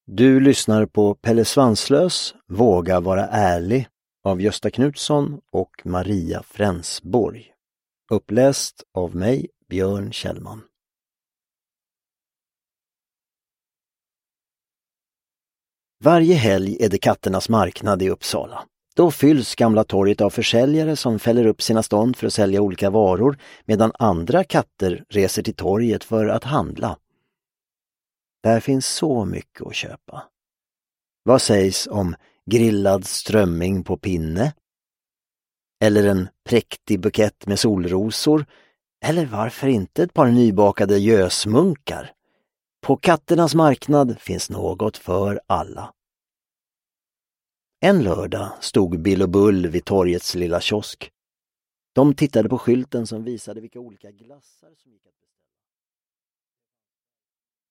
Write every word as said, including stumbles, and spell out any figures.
Du lyssnar på Pelle Svanslös, Våga vara ärlig av Gösta Knutsson och Maria Frensborg. Uppläst av mig, Björn Kjellman. Varje helg är det katternas marknad i Uppsala. Då fylls Gamla torget av försäljare som fäller upp sina stånd för att sälja olika varor, medan andra katter reser till torget för att handla. Där finns så mycket att köpa. Vad sägs om grillad strömming på pinne? Eller en präktig bukett med solrosor? Eller varför inte ett par nybakade gösmunkar? På katternas marknad finns något för alla. En lördag stod Bill och Bull vid torgets lilla kiosk. De tittade på skylten som visade vilka olika glassar som gick att beställa.